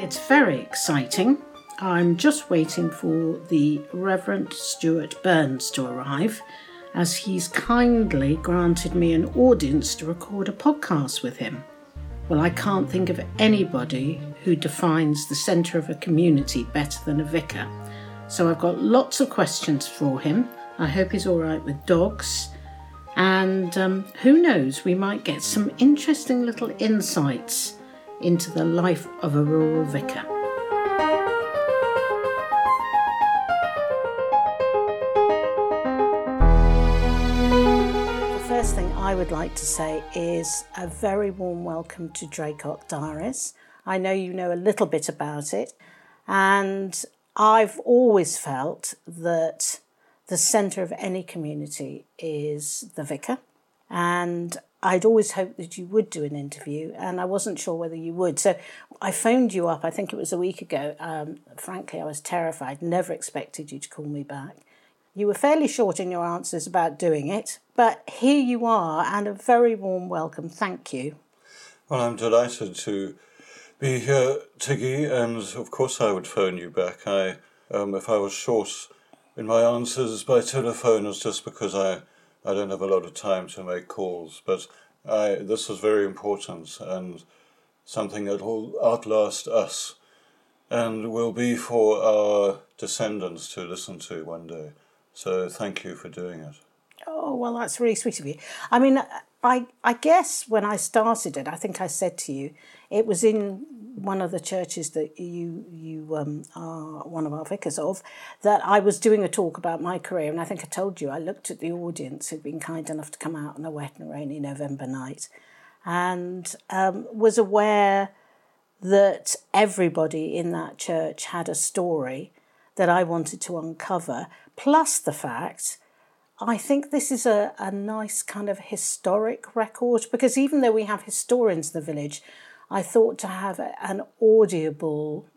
It's very exciting. I'm just waiting for the Reverend Stuart Burns to arrive, as he's kindly granted me an audience to record a podcast with him. Well, I can't think of anybody who defines the centre of a community better than a vicar. So I've got lots of questions for him. I hope he's all right with dogs. And who knows, we might get some interesting little insights into the life of a rural vicar. The first thing I would like to say is a very warm welcome to Draycott Diaries. I know you know a little bit about it, and I've always felt that the centre of any community is the vicar, and I'd always hoped that you would do an interview, and I wasn't sure whether you would. So I phoned you up, I think it was a week ago. Frankly, I was terrified, never expected you to call me back. You were fairly short in your answers about doing it, but here you are, and a very warm welcome. Thank you. Well, I'm delighted to be here, Tiggy, and of course I would phone you back. If I was short in my answers by telephone, it's just because I don't have a lot of time to make calls. But this is very important and something that will outlast us and will be for our descendants to listen to one day. So thank you for doing it. Oh, well, that's really sweet of you. I mean, I guess when I started it, I think I said to you, it was in one of the churches that you are one of our vicars of, that I was doing a talk about my career, and I think I told you I looked at the audience who'd been kind enough to come out on a wet and rainy November night, and was aware that everybody in that church had a story that I wanted to uncover, plus the fact I think this is a nice kind of historic record, because even though we have historians in the village, I thought to have an audible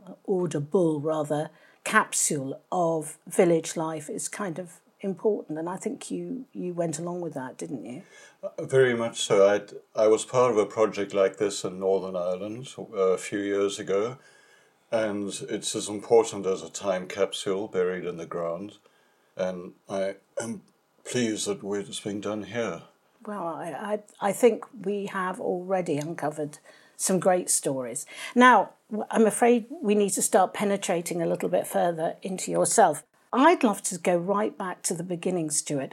capsule of village life is kind of important. And I think you went along with that, didn't you? Very much so. I was part of a project like this in Northern Ireland a few years ago, and it's as important as a time capsule buried in the ground. And I am pleased that it's being done here. Well, I think we have already uncovered some great stories. Now, I'm afraid we need to start penetrating a little bit further into yourself. I'd love to go right back to the beginning, Stuart.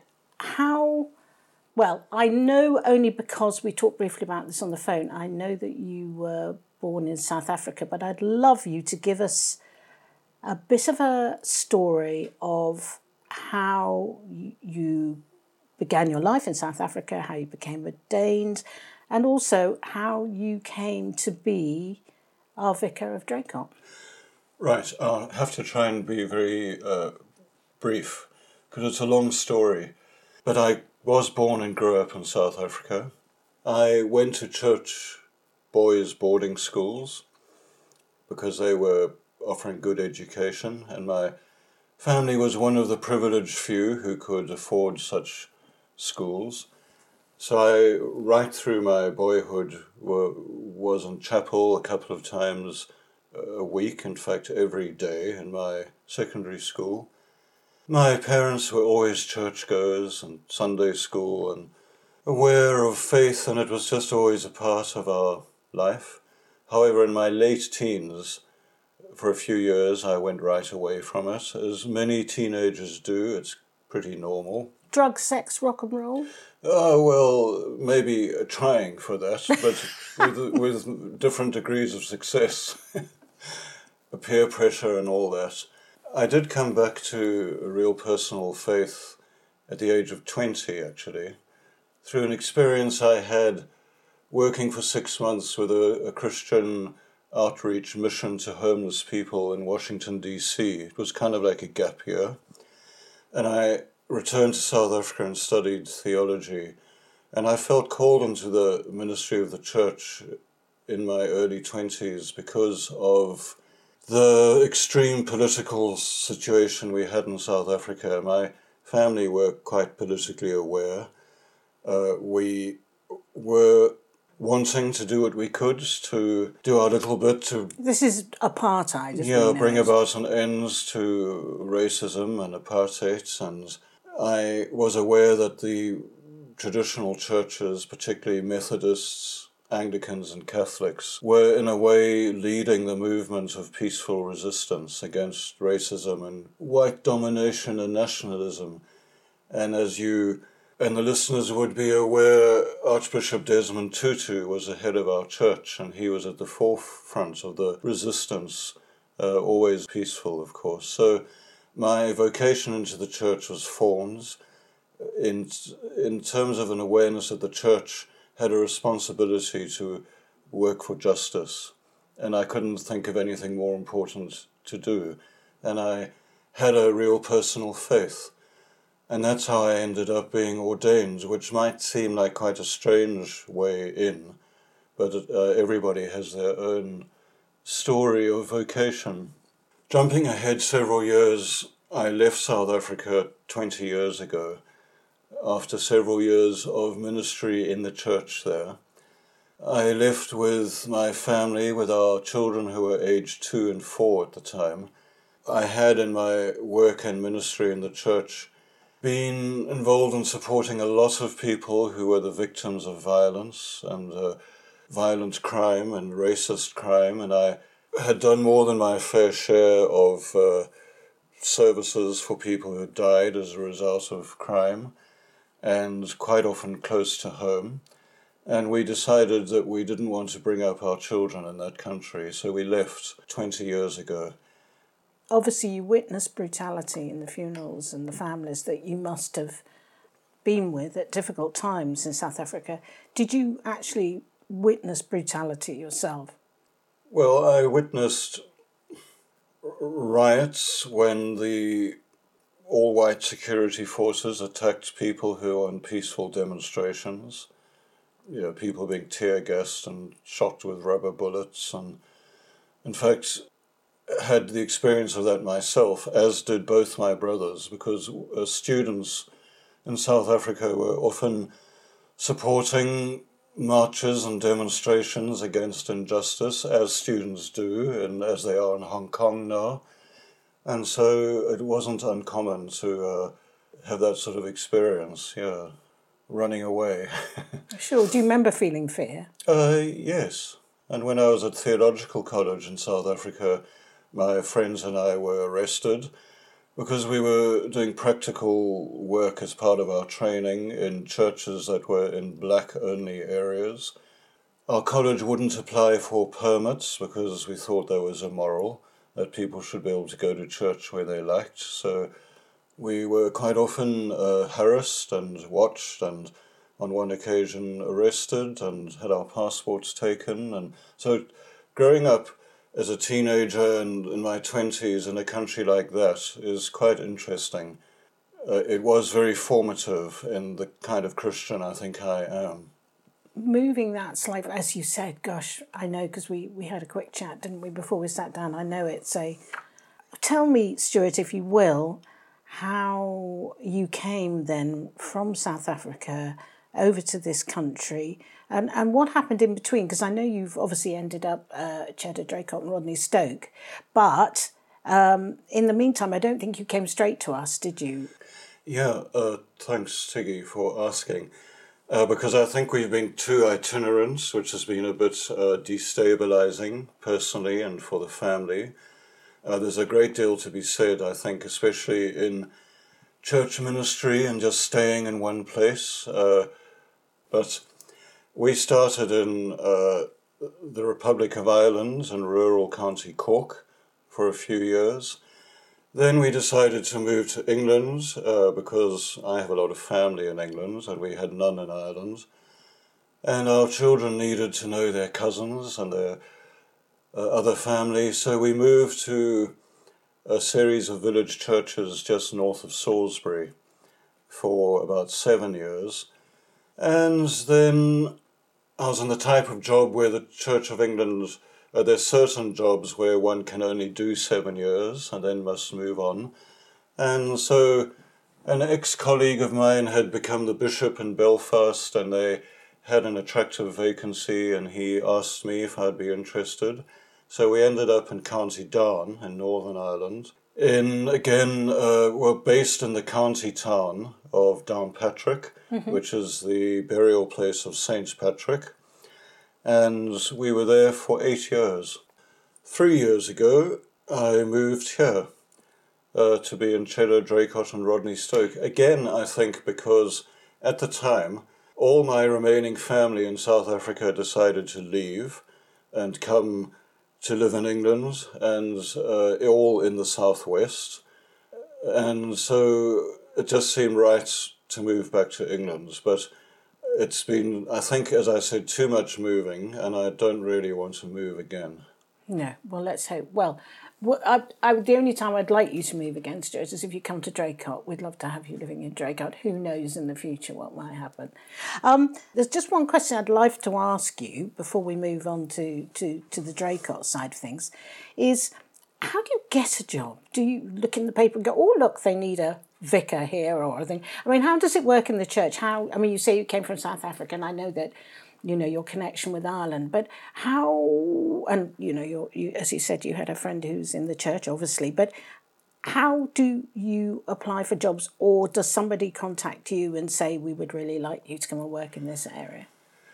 Well, I know only because we talked briefly about this on the phone, I know that you were born in South Africa, but I'd love you to give us a bit of a story of how you began your life in South Africa, how you became ordained, and also how you came to be our Vicar of Draycott. Right, I'll have to try and be very brief, because it's a long story. But I was born and grew up in South Africa. I went to church boys' boarding schools because they were offering good education, and my family was one of the privileged few who could afford such schools. So I, right through my boyhood, was in chapel a couple of times a week, in fact every day in my secondary school. My parents were always churchgoers and Sunday school and aware of faith, and it was just always a part of our life. However, in my late teens, for a few years, I went right away from it. As many teenagers do, it's pretty normal. Drugs, sex, rock and roll? Well, maybe trying for that, but with different degrees of success. Peer pressure and all that. I did come back to a real personal faith at the age of 20, actually, through an experience I had working for 6 months with a Christian outreach mission to homeless people in Washington, D.C. It was kind of like a gap year. And I returned to South Africa and studied theology. And I felt called into the ministry of the church in my early 20s because of the extreme political situation we had in South Africa. My family were quite politically aware. We were wanting to do what we could to do our little bit to This is apartheid, as we know bring it. about an end to racism and apartheid. And I was aware that the traditional churches, particularly Methodists, Anglicans and Catholics, were in a way leading the movement of peaceful resistance against racism and white domination and nationalism. And as you and the listeners would be aware, Archbishop Desmond Tutu was the head of our church, and he was at the forefront of the resistance, always peaceful, of course. So my vocation into the church was formed in terms of an awareness that the church had a responsibility to work for justice, and I couldn't think of anything more important to do. And I had a real personal faith. And that's how I ended up being ordained, which might seem like quite a strange way in, but everybody has their own story of vocation. Jumping ahead several years, I left South Africa 20 years ago, after several years of ministry in the church there. I left with my family, with our children who were aged 2 and 4 at the time. I had in my work and ministry in the church been involved in supporting a lot of people who were the victims of violence and violent crime and racist crime, and I had done more than my fair share of services for people who died as a result of crime, and quite often close to home. And we decided that we didn't want to bring up our children in that country, so we left 20 years ago. Obviously, you witnessed brutality in the funerals and the families that you must have been with at difficult times in South Africa. Did you actually witness brutality yourself? Well, I witnessed riots when the all-white security forces attacked people who were on peaceful demonstrations. People being tear-gassed and shot with rubber bullets. And in fact, had the experience of that myself, as did both my brothers, because students in South Africa were often supporting marches and demonstrations against injustice, as students do, and as they are in Hong Kong now. And so it wasn't uncommon to have that sort of experience, running away. Sure. Do you remember feeling fear? Yes. And when I was at Theological College in South Africa, my friends and I were arrested because we were doing practical work as part of our training in churches that were in black-only areas. Our college wouldn't apply for permits because we thought that was immoral, that people should be able to go to church where they liked. So we were quite often harassed and watched, and on one occasion arrested and had our passports taken. And so growing up as a teenager and in my 20s in a country like that is quite interesting. It was very formative in the kind of Christian I think I am. Moving that slightly, as you said, gosh, I know, because we had a quick chat, didn't we, before we sat down. I know it's Tell me, Stuart, if you will, how you came then from South Africa over to this country, and what happened in between, because I know you've obviously ended up Cheddar Draycott and Rodney Stoke, but in the meantime, I don't think you came straight to us, did you? Yeah, thanks, Tiggy, for asking. Because I think we've been too itinerant, which has been a bit destabilising personally and for the family. There's a great deal to be said, I think, especially in church ministry and just staying in one place. But we started in the Republic of Ireland in rural County Cork for a few years. Then we decided to move to England because I have a lot of family in England and we had none in Ireland. And our children needed to know their cousins and their other family. So we moved to a series of village churches just north of Salisbury for about 7 years. And then I was in the type of job where the Church of England, there's certain jobs where one can only do 7 years and then must move on. And so an ex-colleague of mine had become the bishop in Belfast, and they had an attractive vacancy and he asked me if I'd be interested. So we ended up in County Down in Northern Ireland. We're based in the county town of Downpatrick, which is the burial place of Saint Patrick. And we were there for 8 years. 3 years ago, I moved here to be in Cheddar, Draycott and Rodney Stoke. Again, I think because at the time, all my remaining family in South Africa decided to leave and come to live in England, and all in the southwest. And so it just seemed right to move back to England. But it's been, I think, as I said, too much moving, and I don't really want to move again. No, well, let's hope. Well, the only time I'd like you to move again, Stuart, is if you come to Draycott. We'd love to have you living in Draycott. Who knows in the future what might happen. There's just one question I'd like to ask you before we move on to the Draycott side of things, is how do you get a job? Do you look in the paper and go, oh, look, they need a vicar here or a thing? I mean, how does it work in the church? You say you came from South Africa, and I know that your connection with Ireland, but how, and you as you said, you had a friend who's in the church, obviously, but how do you apply for jobs, or does somebody contact you and say, we would really like you to come and work in this area?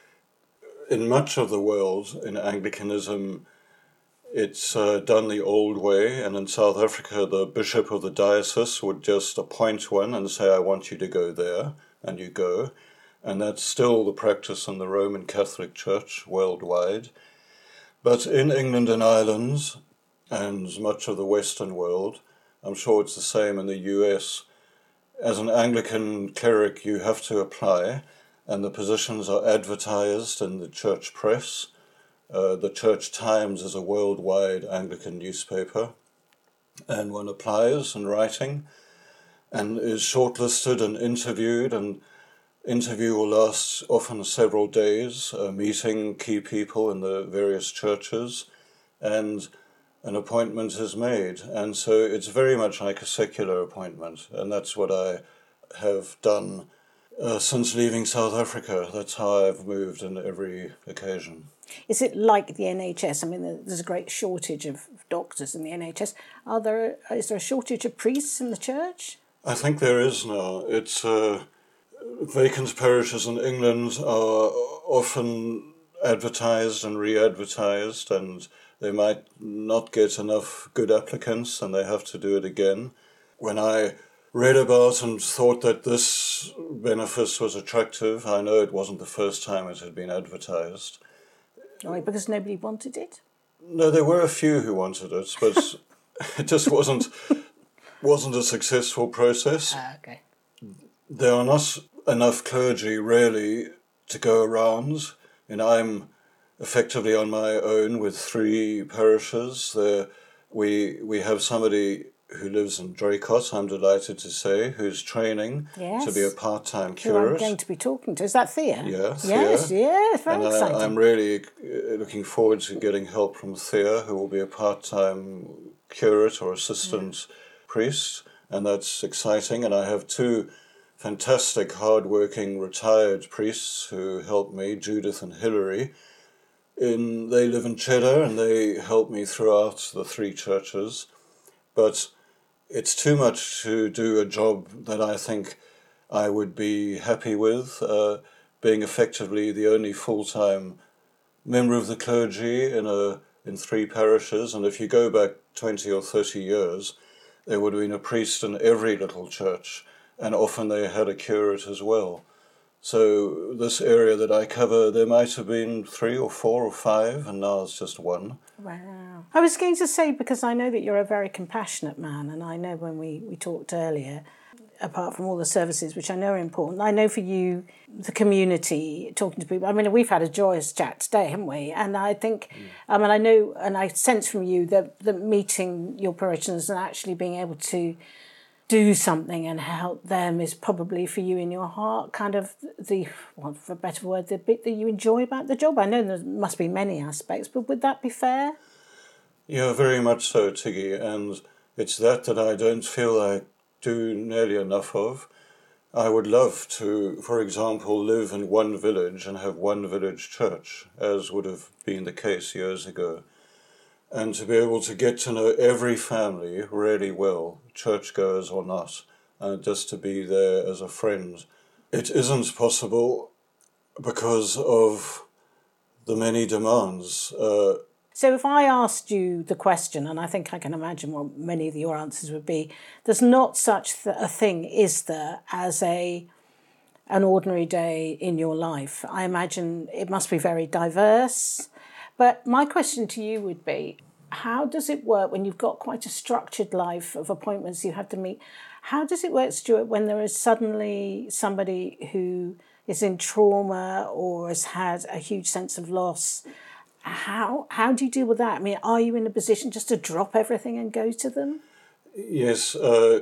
In much of the world, in Anglicanism, it's done the old way, and in South Africa, the bishop of the diocese would just appoint one and say, I want you to go there, and you go. And that's still the practice in the Roman Catholic Church worldwide. But in England and Ireland, and much of the Western world, I'm sure it's the same in the US, as an Anglican cleric you have to apply, and the positions are advertised in the church press. The Church Times is a worldwide Anglican newspaper, and one applies in writing and is shortlisted and interviewed, and interview will last often several days, meeting key people in the various churches, and an appointment is made. And so it's very much like a secular appointment, and that's what I have done since leaving South Africa. That's how I've moved on every occasion. Is it like the NHS? I mean, there's a great shortage of doctors in the NHS. Is there a shortage of priests in the church? I think there is now. It's vacant parishes in England are often advertised and re-advertised, and they might not get enough good applicants and they have to do it again. When I read about and thought that this benefice was attractive, I know it wasn't the first time it had been advertised. Oh, because nobody wanted it? No, there were a few who wanted it, but it just wasn't a successful process. Okay. There are not enough clergy really to go around, and I'm effectively on my own with 3 parishes. We have somebody who lives in Draycott, I'm delighted to say, who's training to be a part-time curate. Who I'm going to be talking to. Is that Thea? Yeah, Yes, Thea. yes, very exciting. I'm really looking forward to getting help from Thea, who will be a part-time curate or assistant priest, and that's exciting. And I have 2 fantastic, hard-working, retired priests who help me, Judith and Hilary. They live in Cheddar, and they help me throughout the 3 churches. But it's too much to do a job that I think I would be happy with, being effectively the only full-time member of the clergy in 3 parishes. And if you go back 20 or 30 years, there would have been a priest in every little church, and often they had a curate as well. So this area that I cover, there might have been 3 or 4 or 5, and now it's just 1. Wow. I was going to say, because I know that you're a very compassionate man, and I know when we talked earlier, apart from all the services, which I know are important, I know for you, the community, talking to people, I mean, we've had a joyous chat today, haven't we? And I think, I know, and I sense from you that meeting your parishioners and actually being able to do something and help them is probably for you in your heart kind of for a better word, the bit that you enjoy about the job. I know there must be many aspects, but would that be fair? Yeah, very much so, Tiggy, and it's that I don't feel I do nearly enough of. I would love to, for example, live in one village and have one village church, as would have been the case years ago, and to be able to get to know every family really well, churchgoers or not, and just to be there as a friend. It isn't possible because of the many demands. So if I asked you the question, and I think I can imagine what many of your answers would be, there's not such a thing, is there, as an ordinary day in your life? I imagine it must be very diverse. But my question to you would be, how does it work when you've got quite a structured life of appointments you have to meet? How does it work, Stuart, when there is suddenly somebody who is in trauma or has had a huge sense of loss? How do you deal with that? I mean, are you in a position just to drop everything and go to them? Yes,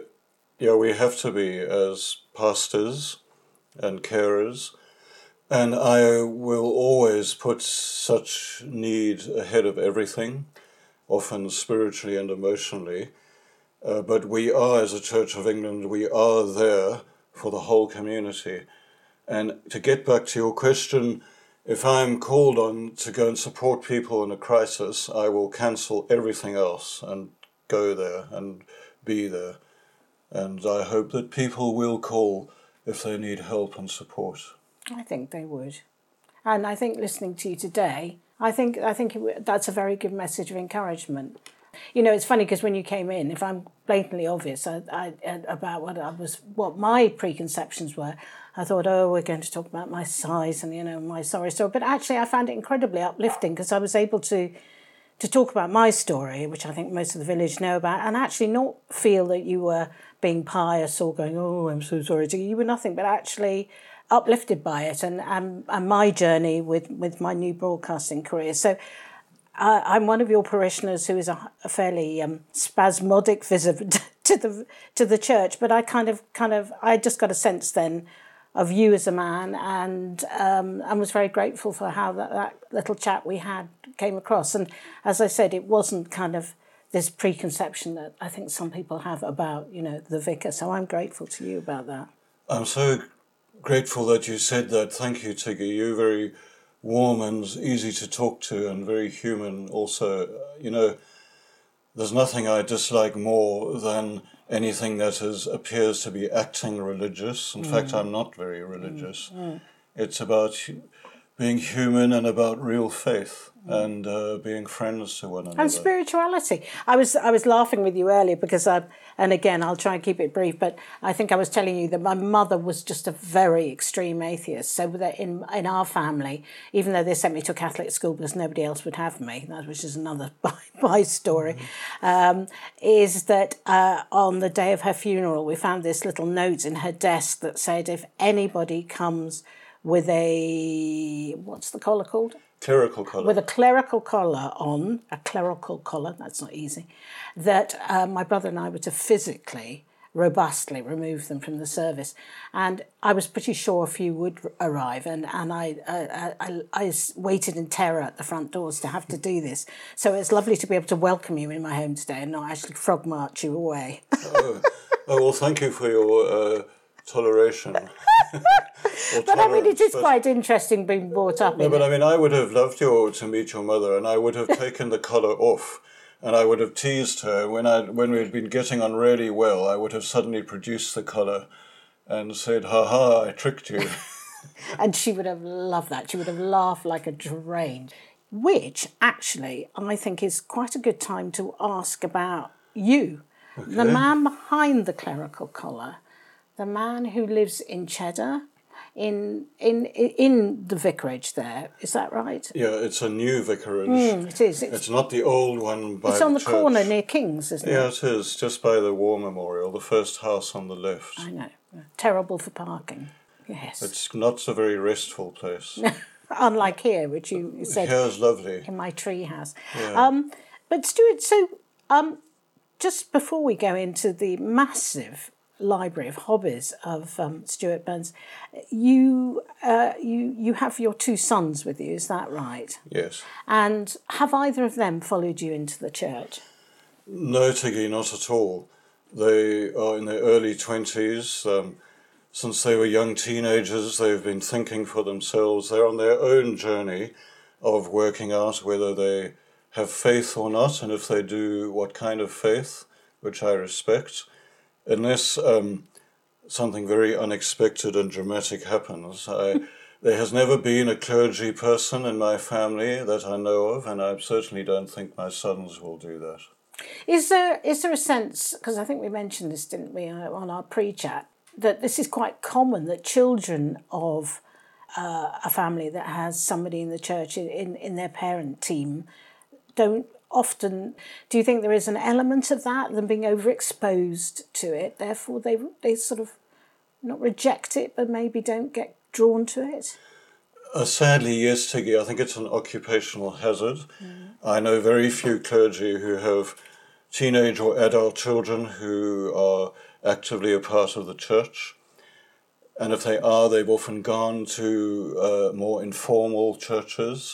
we have to be as pastors and carers, and I will always put such need ahead of everything, often spiritually and emotionally. But we are, as a Church of England, we are there for the whole community. And to get back to your question, if I'm called on to go and support people in a crisis, I will cancel everything else and go there and be there. And I hope that people will call if they need help and support. I think they would. And I think listening to you today, I think that's a very good message of encouragement. You know, it's funny because when you came in, if I'm blatantly obvious about what my preconceptions were, I thought, oh, we're going to talk about my size and, my sorry story. But actually, I found it incredibly uplifting because I was able to talk about my story, which I think most of the village know about, and actually not feel that you were being pious or going, oh, I'm so sorry. You were nothing, but actually uplifted by it and my journey with my new broadcasting career. So I'm one of your parishioners who is a fairly spasmodic visitor to the church, but I just got a sense then of you as a man, and was very grateful for how that little chat we had came across. And as I said, it wasn't kind of this preconception that I think some people have about, the vicar. So I'm grateful to you about that. I'm so grateful that you said that. Thank you, Tiggy. You're very warm and easy to talk to and very human also. There's nothing I dislike more than anything that appears to be acting religious. In fact, I'm not very religious. It's about being human and about real faith and being friends to one another. And spirituality. I was laughing with you earlier because and again, I'll try and keep it brief, but I think I was telling you that my mother was just a very extreme atheist. So that in our family, even though they sent me to a Catholic school because nobody else would have me, which is another by story, is that on the day of her funeral, we found this little note in her desk that said, if anybody comes with what's the collar called? Clerical collar. With a clerical collar on, that's not easy, that my brother and I were to physically, robustly remove them from the service. And I was pretty sure a few would arrive, and I waited in terror at the front doors to have to do this. So it's lovely to be able to welcome you in my home today and not actually frog march you away. Well, thank you for your toleration. But I mean, it is quite interesting being brought up. No, but I mean, I would have loved to meet your mother, and I would have taken the collar off, and I would have teased her when we had been getting on really well. I would have suddenly produced the collar, and said, "Ha ha, I tricked you." And she would have loved that. She would have laughed like a drain. Which actually, I think, is quite a good time to ask about you, the man behind the clerical collar. The man who lives in Cheddar, in the vicarage there, is that right? Yeah, it's a new vicarage. It is. It's not the old one by It's on the church. corner near King's, isn't it? Yeah, it is, just by the War Memorial, the first house on the left. I know. Terrible for parking. Yes. It's not a very restful place. Unlike here, which you said. Here's lovely. In my tree house. Yeah. But Stuart, so just before we go into the massive library of hobbies of Stuart Burns, you have your two sons with you, is that right? Yes. And have either of them followed you into the church? No, Tiggy, not at all. They are in their early 20s. since they were young teenagers, they've been thinking for themselves. They're on their own journey of working out whether they have faith or not, and if they do, what kind of faith, which I respect. Unless something very unexpected and dramatic happens. There has never been a clergy person in my family that I know of, and I certainly don't think my sons will do that. Is there a sense, because I think we mentioned this, didn't we, on our pre-chat, that this is quite common, that children of a family that has somebody in the church in their parent team don't often... Do you think there is an element of that, them being overexposed to it, therefore they sort of not reject it, but maybe don't get drawn to it? Sadly, yes, Tiggy. I think it's an occupational hazard. I know very few clergy who have teenage or adult children who are actively a part of the church. And if they are, they've often gone to more informal churches.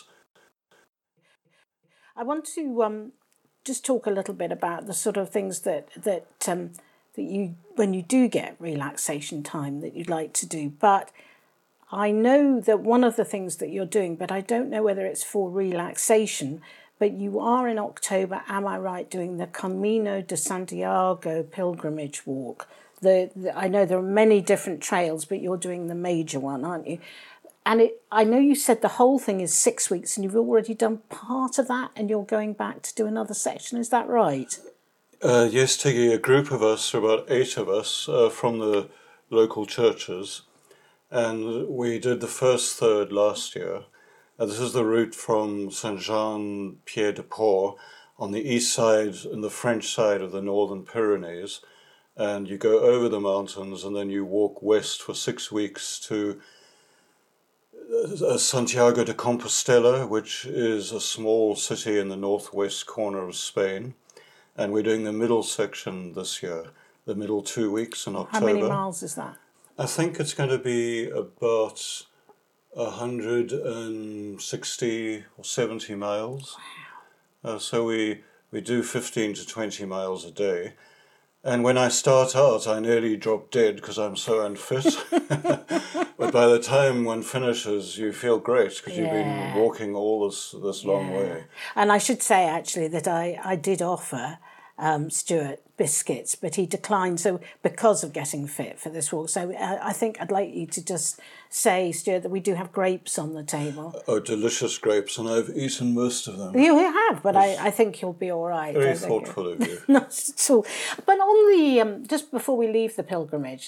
I want to just talk a little bit about the sort of things that you, when you do get relaxation time, that you'd like to do. But I know that one of the things that you're doing, but I don't know whether it's for relaxation, but you are in October, am I right, doing the Camino de Santiago pilgrimage walk. I know there are many different trails, but you're doing the major one, aren't you? And I know you said the whole thing is 6 weeks and you've already done part of that and you're going back to do another section. Is that right? Yes, Tiggy, a group of us, about 8 of us, from the local churches. And we did the first third last year. This is the route from Saint-Jean-Pied-de-Port on the east side and the French side of the Northern Pyrenees. And you go over the mountains and then you walk west for 6 weeks to Santiago de Compostela, which is a small city in the northwest corner of Spain. And we're doing the middle section this year, the middle 2 weeks in October. How many miles is that? I think it's going to be about 160 or 70 miles. Wow. So we do 15 to 20 miles a day. And when I start out, I nearly drop dead because I'm so unfit. But by the time one finishes, you feel great because you've been walking all this long way. And I should say, actually, that I did offer Stuart biscuits, but he declined, so because of getting fit for this walk. So I think I'd like you to just say, Stuart, that we do have grapes on the table. Oh, delicious grapes, and I've eaten most of them. You have, but I think you'll be all right. Very thoughtful of you. Not at all. But on the, just before we leave the pilgrimage,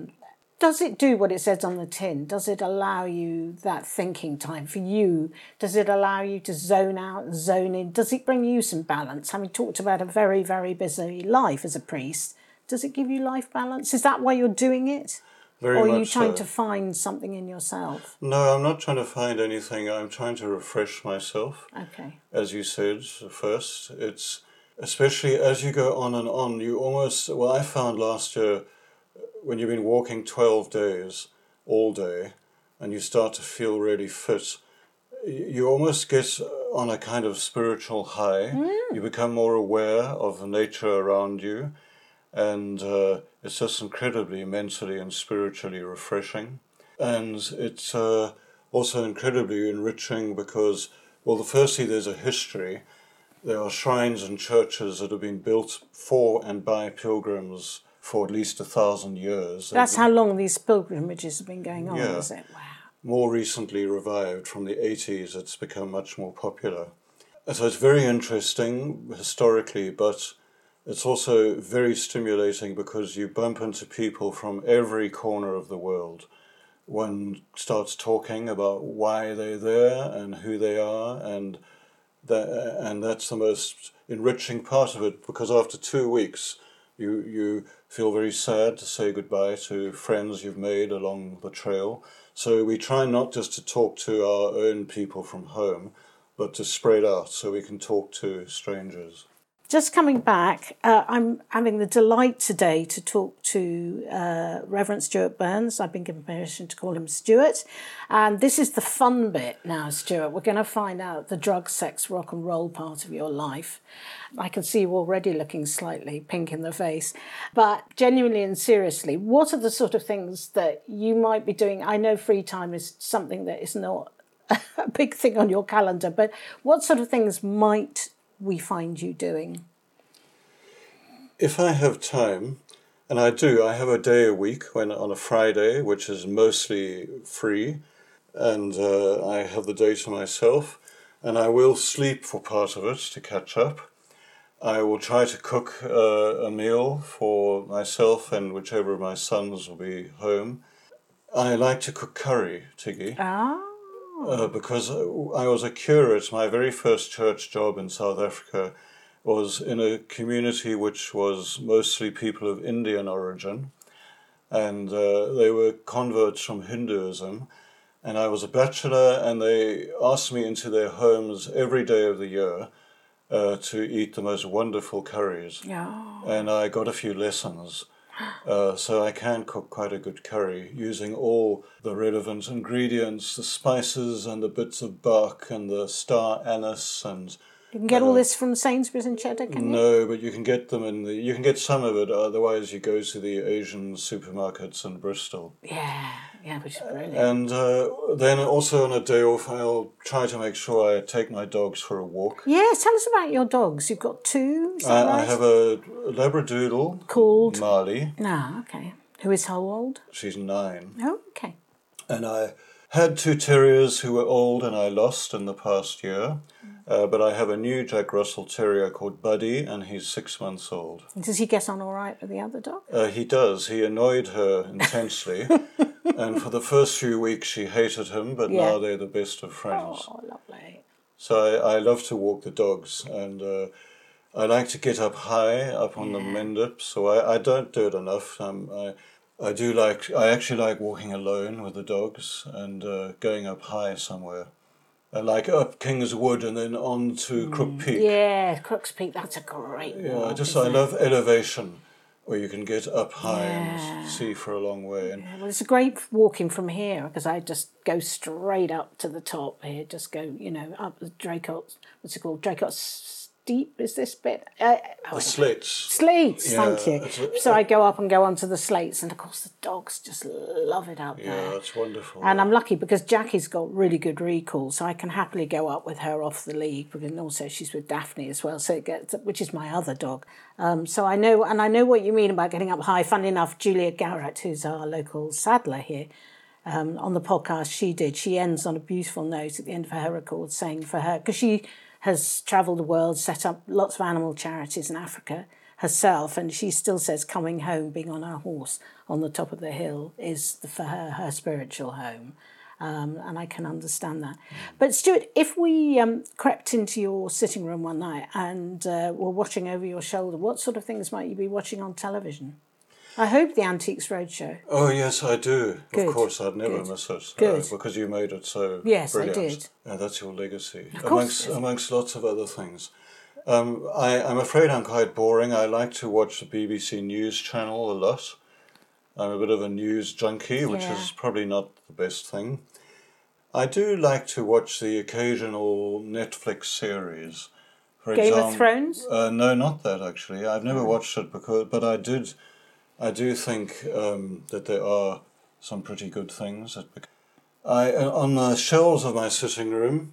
does it do what it says on the tin? Does it allow you that thinking time for you? Does it allow you to zone out, zone in? Does it bring you some balance? Having talked about a very, very busy life as a priest, does it give you life balance? Is that why you're doing it? Very much so. Or are you trying to find something in yourself? No, I'm not trying to find anything. I'm trying to refresh myself. Okay. As you said first, it's especially as you go on and on, you almost, well, I found last year, when you've been walking 12 days all day and you start to feel really fit, you almost get on a kind of spiritual high. You become more aware of the nature around you, and it's just incredibly mentally and spiritually refreshing. And it's also incredibly enriching because, well, firstly, there's a history. There are shrines and churches that have been built for and by pilgrims for at least 1,000 years. That's how long these pilgrimages have been going on, is it? Wow. More recently revived from the 80s, it's become much more popular. So it's very interesting historically, but it's also very stimulating because you bump into people from every corner of the world. One starts talking about why they're there and who they are, and that's the most enriching part of it, because after 2 weeks, you feel very sad to say goodbye to friends you've made along the trail. So we try not just to talk to our own people from home, but to spread out so we can talk to strangers. Just coming back, I'm having the delight today to talk to Reverend Stuart Burns. I've been given permission to call him Stuart. And this is the fun bit now, Stuart. We're going to find out the drug, sex, rock and roll part of your life. I can see you already looking slightly pink in the face. But genuinely and seriously, what are the sort of things that you might be doing? I know free time is something that is not a big thing on your calendar, but what sort of things might we find you doing? If I have time, and I do, I have a day a week on a Friday, which is mostly free, and I have the day to myself, and I will sleep for part of it to catch up. I will try to cook a meal for myself and whichever of my sons will be home. I like to cook curry, Tiggy. Because I was a curate. My very first church job in South Africa was in a community which was mostly people of Indian origin, and they were converts from Hinduism. And I was a bachelor, and they asked me into their homes every day of the year to eat the most wonderful curries. Yeah. And I got a few lessons. So I can cook quite a good curry using all the relevant ingredients, the spices and the bits of bark and the star anise and... You can get all this from Sainsbury's and Cheddar, can you? No, but you can get them you can get some of it, otherwise you go to the Asian supermarkets in Bristol. Yeah, which is brilliant. And then also on a day off, I'll try to make sure I take my dogs for a walk. Yes, tell us about your dogs. You've got two, is that right? I have a Labradoodle called Marley. Okay. Who is how old? She's 9. Oh, okay. And I had 2 terriers who were old and I lost in the past year. But I have a new Jack Russell Terrier called Buddy, and he's 6 months old. Does he get on all right with the other dog? He does. He annoyed her intensely. And for the first few weeks she hated him, but now they're the best of friends. Oh, lovely. So I love to walk the dogs, and I like to get up high, up on the Mendip. So I don't do it enough. I actually like walking alone with the dogs and going up high somewhere. Like up King's Wood and then on to Crook Peak. Yeah, Crook's Peak, that's a great walk. I love elevation, where you can get up high and see for a long way. And well, it's a great walking from here because I just go straight up to the top here. Just go, up the Draycott. What's it called? Draycott Steep is this bit? the slates. Slates, thank you. So I go up and go onto the slates, and of course the dogs just love it up there. Yeah, that's wonderful. And I'm lucky because Jackie's got really good recall, so I can happily go up with her off the lead. And also she's with Daphne as well, which is my other dog. So I know what you mean about getting up high. Funnily enough, Julia Garrett, who's our local saddler here, on the podcast she ends on a beautiful note at the end of her record saying for her, because she has travelled the world, set up lots of animal charities in Africa herself, and she still says coming home, being on her horse on the top of the hill, is for her spiritual home. And I can understand that. But Stuart, if we crept into your sitting room one night and were watching over your shoulder, what sort of things might you be watching on television? I hope the Antiques Roadshow. Oh, yes, I do. Good. Of course, I'd never miss it. Because you made it so Yes, brilliant. I did. That's your legacy, course. amongst lots of other things. I'm afraid I'm quite boring. I like to watch the BBC News Channel a lot. I'm a bit of a news junkie, which is probably not the best thing. I do like to watch the occasional Netflix series. For Game example, of Thrones? No, not that actually. I've never watched it but I do think that there are some pretty good things. On the shelves of my sitting room,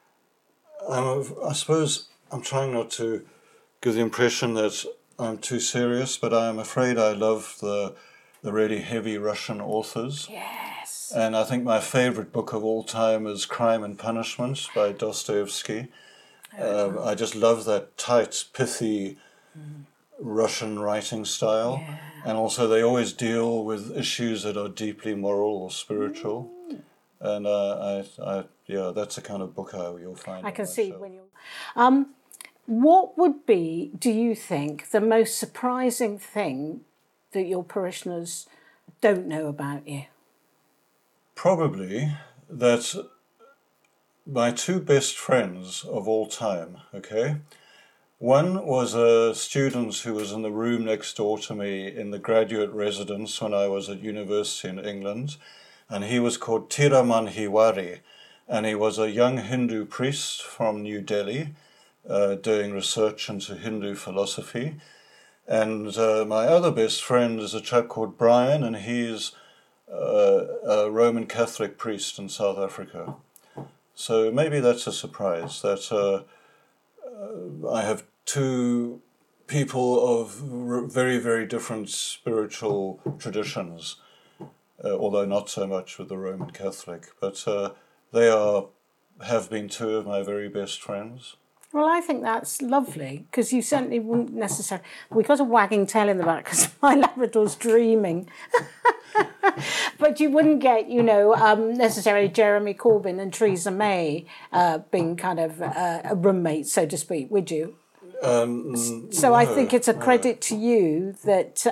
I suppose I'm trying not to give the impression that I'm too serious, but I'm afraid I love the really heavy Russian authors. Yes. And I think my favourite book of all time is Crime and Punishment by Dostoevsky. I just love that tight, pithy Russian writing style. Yeah. And also they always deal with issues that are deeply moral or spiritual. And that's the kind of book you'll find. I can see when you're... what would be, do you think, the most surprising thing that your parishioners don't know about you? Probably that my 2 best friends of all time, One was a student who was in the room next door to me in the graduate residence when I was at university in England, and he was called Tiraman Hiwari, and he was a young Hindu priest from New Delhi doing research into Hindu philosophy. And my other best friend is a chap called Brian, and he's a Roman Catholic priest in South Africa. So maybe that's a surprise that I have two people of very, very different spiritual traditions, although not so much with the Roman Catholic. But they have been two of my very best friends. Well, I think that's lovely, because you certainly wouldn't necessarily... We've got a wagging tail in the back because my Labrador's dreaming. But you wouldn't get, necessarily Jeremy Corbyn and Theresa May being kind of a roommate, so to speak, would you? So I think it's a credit to you that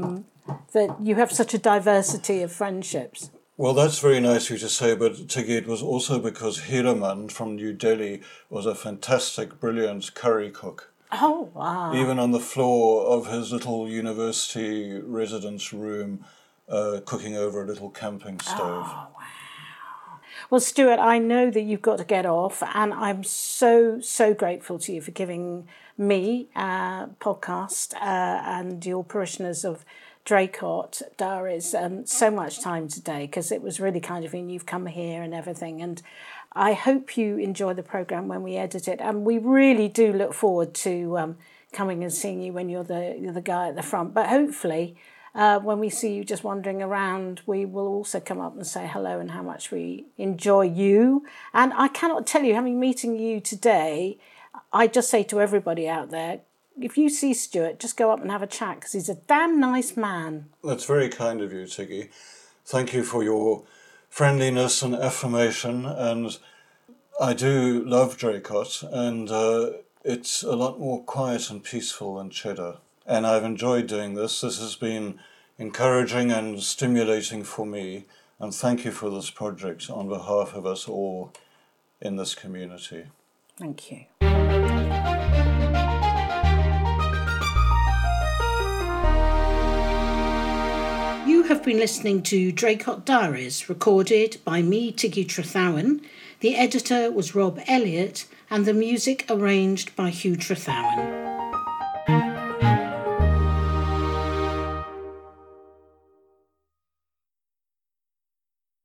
you have such a diversity of friendships. Well, that's very nice of you to say, but Tiggy, it was also because Hiraman from New Delhi was a fantastic, brilliant curry cook. Oh, wow. Even on the floor of his little university residence room, cooking over a little camping stove. Oh, wow. Well, Stuart, I know that you've got to get off, and I'm so, so grateful to you for giving me a podcast and your parishioners of Draycott Diaries so much time today, because it was really kind of you. You've come here and everything, and I hope you enjoy the programme when we edit it, and we really do look forward to coming and seeing you when you're the guy at the front. But hopefully when we see you just wandering around, we will also come up and say hello and how much we enjoy you. And I cannot tell you, having meeting you today, I just say to everybody out there, if you see Stuart, just go up and have a chat, because he's a damn nice man. That's very kind of you, Tiggy. Thank you for your friendliness and affirmation. And I do love Draycott, and it's a lot more quiet and peaceful than Cheddar. And I've enjoyed doing this. This has been encouraging and stimulating for me. And thank you for this project on behalf of us all in this community. Thank you. You have been listening to Draycott Diaries, recorded by me, Tiggy Trethowan. The editor was Rob Elliott, and the music arranged by Hugh Trethowan.